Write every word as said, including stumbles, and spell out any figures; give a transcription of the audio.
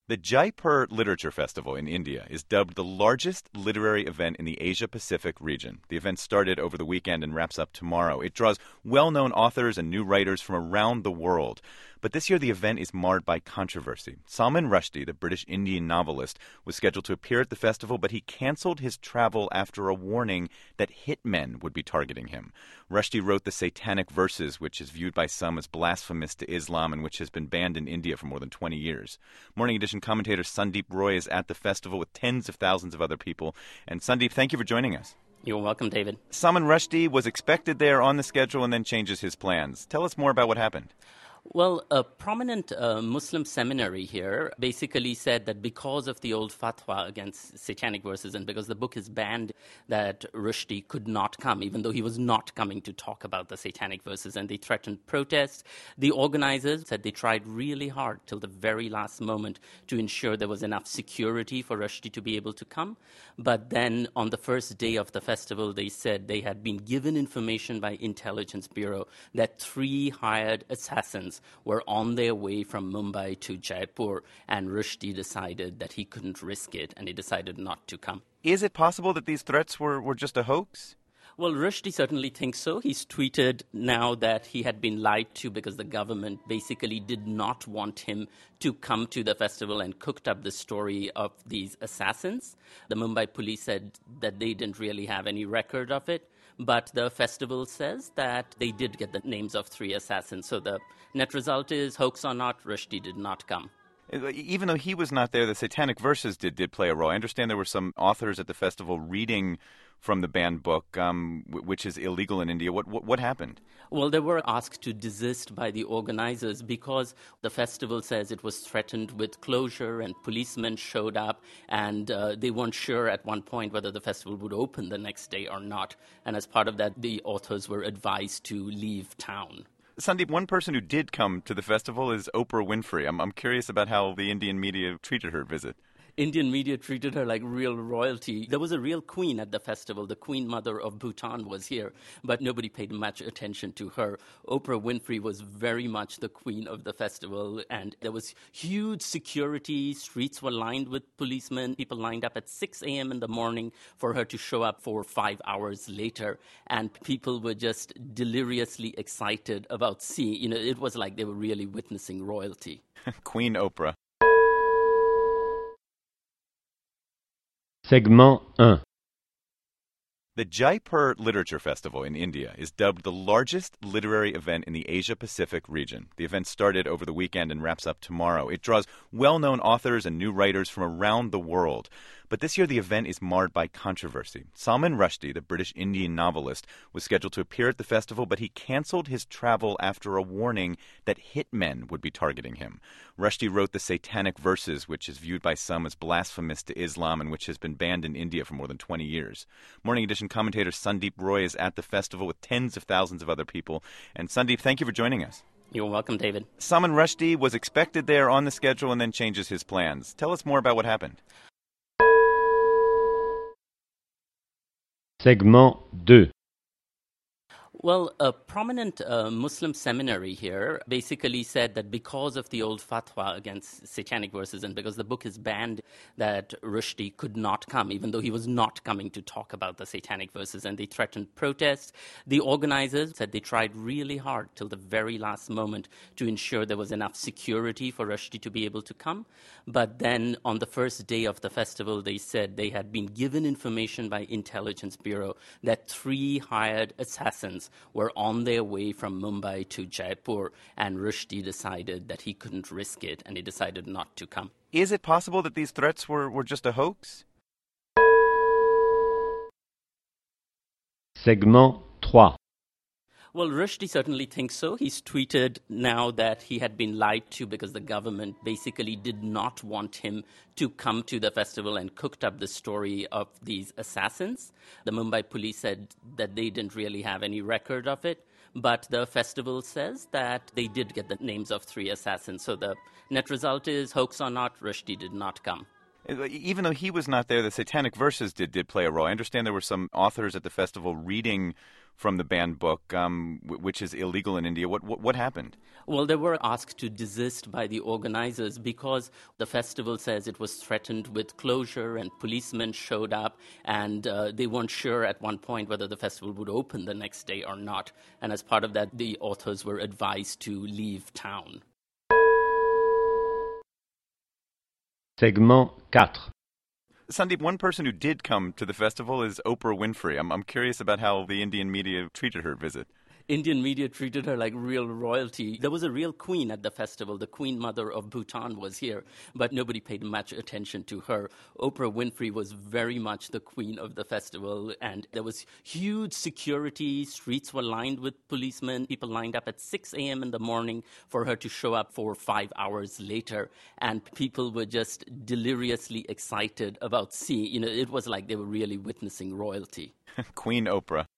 The Jaipur Literature Festival in India is dubbed the largest literary event in the Asia-Pacific region. The event started over the weekend and wraps up tomorrow. It draws well-known authors and new writers from around the world. But this year the event is marred by controversy. Salman Rushdie, the British Indian novelist, was scheduled to appear at the festival, but he canceled his travel after a warning that hitmen would be targeting him. Rushdie wrote the Satanic Verses, which is viewed by some as blasphemous to Islam and which has been banned in India for more than twenty years. Morning Edition commentator Sandeep Roy is at the festival with tens of thousands of other people. And Sandeep, thank you for joining us. You're welcome, David. Salman Rushdie was expected there on the schedule and then changes his plans. Tell us more about what happened. Well, a prominent uh, Muslim seminary here basically said that because of the old fatwa against Satanic Verses and because the book is banned, that Rushdie could not come, even though he was not coming to talk about the Satanic Verses, and they threatened protests. The organizers said they tried really hard till the very last moment to ensure there was enough security for Rushdie to be able to come. But then on the first day of the festival, they said they had been given information by Intelligence Bureau that three hired assassins were on their way from Mumbai to Jaipur, and Rushdie decided that he couldn't risk it, and he decided not to come. Is it possible that these threats were, were just a hoax? Well, Rushdie certainly thinks so. He's tweeted now that he had been lied to because the government basically did not want him to come to the festival and cooked up the story of these assassins. The Mumbai police said that they didn't really have any record of it, but the festival says that they did get the names of three assassins. So the net result is, hoax or not, Rushdie did not come. Even though he was not there, the Satanic Verses did, did play a role. I understand there were some authors at the festival reading from the banned book, um, which is illegal in India. What, what what happened? Well, they were asked to desist by the organizers because the festival says it was threatened with closure and policemen showed up, and uh, they weren't sure at one point whether the festival would open the next day or not. And as part of that, the authors were advised to leave town. Sandeep, one person who did come to the festival is Oprah Winfrey. I'm, I'm curious about how the Indian media treated her visit. Indian media treated her like real royalty. There was a real queen at the festival. The Queen Mother of Bhutan was here, but nobody paid much attention to her. Oprah Winfrey was very much the queen of the festival, and there was huge security. Streets were lined with policemen. People lined up at six a.m. in the morning for her to show up for five hours later, and people were just deliriously excited about seeing, you know, it was like they were really witnessing royalty. Queen Oprah. Segment one. The Jaipur Literature Festival in India is dubbed the largest literary event in the Asia-Pacific region. The event started over the weekend and wraps up tomorrow. It draws well-known authors and new writers from around the world. But this year the event is marred by controversy. Salman Rushdie, the British Indian novelist, was scheduled to appear at the festival, but he canceled his travel after a warning that hitmen would be targeting him. Rushdie wrote the Satanic Verses, which is viewed by some as blasphemous to Islam and which has been banned in India for more than twenty years. Morning Edition commentator Sandeep Roy is at the festival with tens of thousands of other people. And Sandeep, thank you for joining us. You're welcome, David. Salman Rushdie was expected there on the schedule and then changes his plans. Tell us more about what happened. Segment two. Well, a prominent uh, Muslim seminary here basically said that because of the old fatwa against Satanic Verses and because the book is banned, that Rushdie could not come, even though he was not coming to talk about the Satanic Verses, and they threatened protests. The organizers said they tried really hard till the very last moment to ensure there was enough security for Rushdie to be able to come. But then on the first day of the festival, they said they had been given information by Intelligence Bureau that three hired assassins were on their way from Mumbai to Jaipur, and Rushdie decided that he couldn't risk it, and he decided not to come. Is it possible that these threats were, were just a hoax? Segment three. Well, Rushdie certainly thinks so. He's tweeted now that he had been lied to because the government basically did not want him to come to the festival and cooked up the story of these assassins. The Mumbai police said that they didn't really have any record of it, but the festival says that they did get the names of three assassins. So the net result is, hoax or not, Rushdie did not come. Even though he was not there, the Satanic Verses did, did play a role. I understand there were some authors at the festival reading from the banned book, um, which is illegal in India. What, what what happened? Well, they were asked to desist by the organizers because the festival says it was threatened with closure and policemen showed up, and uh, they weren't sure at one point whether the festival would open the next day or not. And as part of that, the authors were advised to leave town. Segment quatre. Sandeep, one person who did come to the festival is Oprah Winfrey. I'm, I'm curious about how the Indian media treated her visit. Indian media treated her like real royalty. There was a real queen at the festival. The Queen Mother of Bhutan was here, but nobody paid much attention to her. Oprah Winfrey was very much the queen of the festival, and there was huge security. Streets were lined with policemen. People lined up at six a.m. in the morning for her to show up four or five hours later, and people were just deliriously excited about seeing, you know, it was like they were really witnessing royalty. Queen Oprah.